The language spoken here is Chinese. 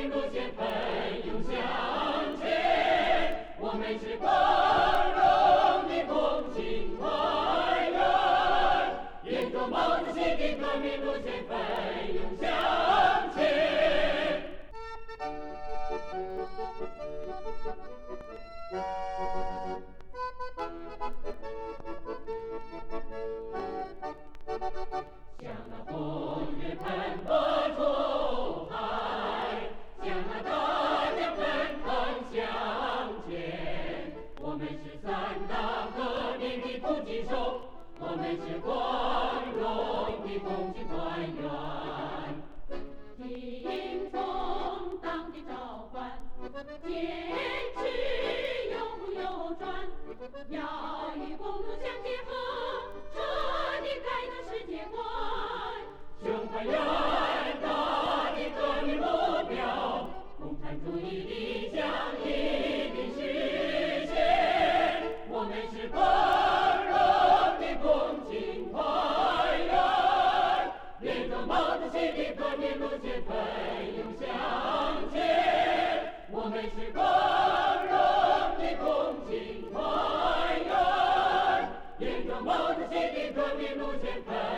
命路线奋勇向前，我们是光荣的共青团员，沿着毛主席的革命路线奋勇向前。像那风雨喷薄冲海，像那大江奔腾向前。我们是三党革命的突击手，我们是光荣的共青团员。 听从党的召唤，坚持永不扭转，要与共同相结合，彻底改革世界观。 胸怀远大的革命目标，共产主义理想一定实现。我们是光荣的共青团员，沿着毛主席的革命路线奋勇向前。我们是光荣的共青团员，沿着毛主席的革命路线奋